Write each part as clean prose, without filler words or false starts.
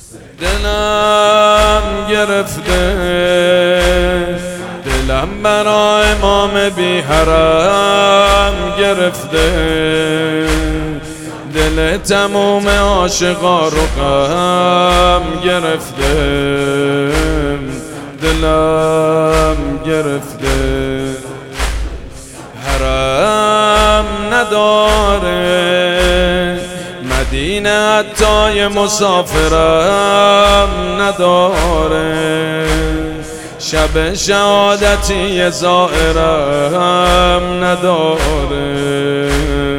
دلم گرفته، دلم برای امام بی حرم گرفته، دل تموم عاشقا رو غم گرفته، دلم گرفته. حرم نداره مدینه، حتی مسافرم نداره، شب شهادتی زائرم نداره،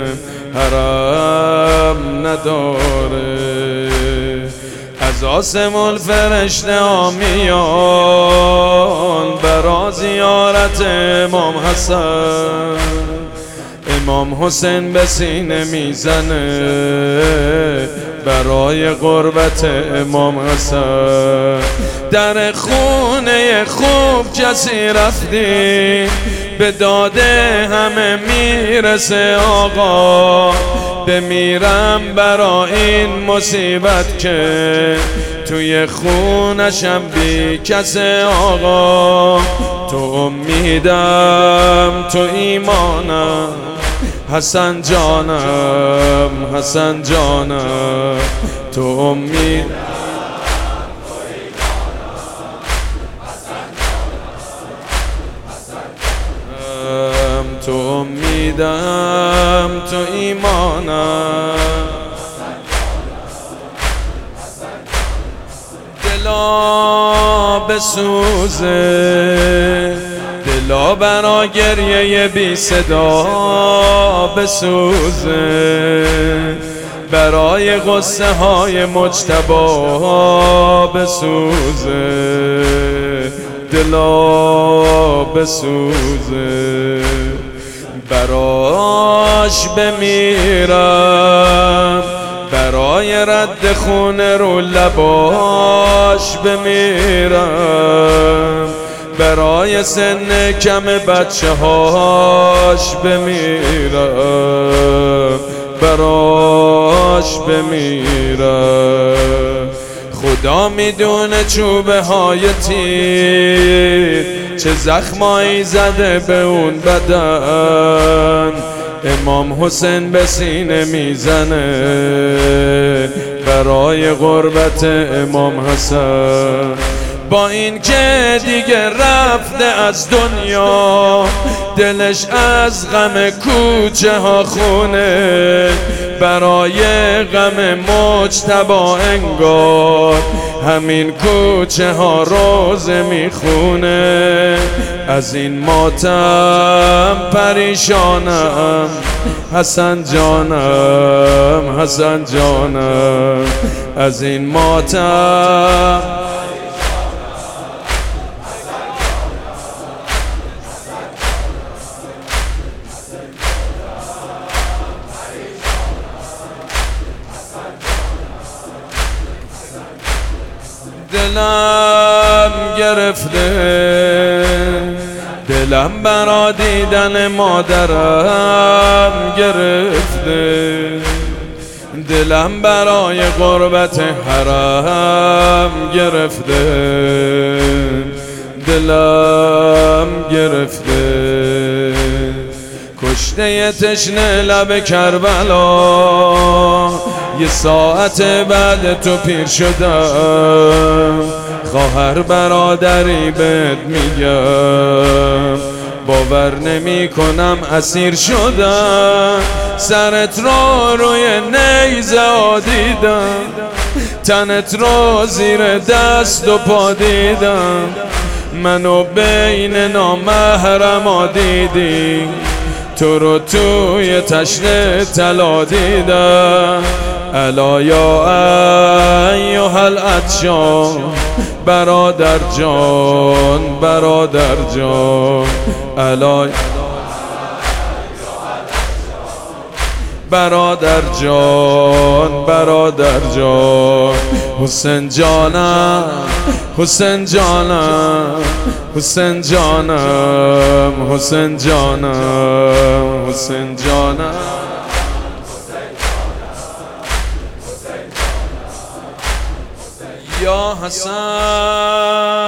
حرم نداره. از آسمون فرشته ها میان برا زیارت امام حسن، امام حسین به سینه میزنه برای قربت امام حسن. در خونه خوب کسی رفتی، به داده همه میرسه آقا، بمیرم برا این مصیبت که توی خونشم بی کس آقا. تو امیدم تو ایمانم حسن جانم، حسن جانم، تو امیدم تو امیدم تو ایمانم. دلا بسوزه، دلا برا گریه بی صدا بسوزه، برای غصه های مجتبی بسوزه، دلا بسوزه. براش بمیرم، برای رد خون رو لباش بمیرم، برای سن کم بچه هاش بمیرم، براش بمیرم. خدا میدونه چوبه های تیر چه زخمایی زده به اون بدن، امام حسین به سینه میزنه برای قربت امام حسن. با این که دیگه رفته از دنیا، دلش از غم کوچه ها خونه، برای غم مجتبی انگار همین کوچه ها روزه میخونه. از این ماتم پریشانم حسن جانم، حسن جانم، از این ماتم دلم گرفته، دلم برا دیدن مادرم گرفته، دلم برای قربت حرم گرفته، دلم گرفته. کشته تشنه لب کربلا، یه ساعت بعد تو پیر شدم، خواهر برادری بهت میگم، باور نمی کنم اسیر شدم. سرت رو روی نیزه دیدم، تنت رو زیر دست و پا دیدم، منو بین نامحرما دیدی، تو رو توی تشنه طلا دیدم. الا یا ایها العطشان، برادر جان، برادر جان، الا برادر جان، برادر جان، حسین جانم، حسین جانم، حسین جانم، حسین جانم، حسین جانم. یا حسن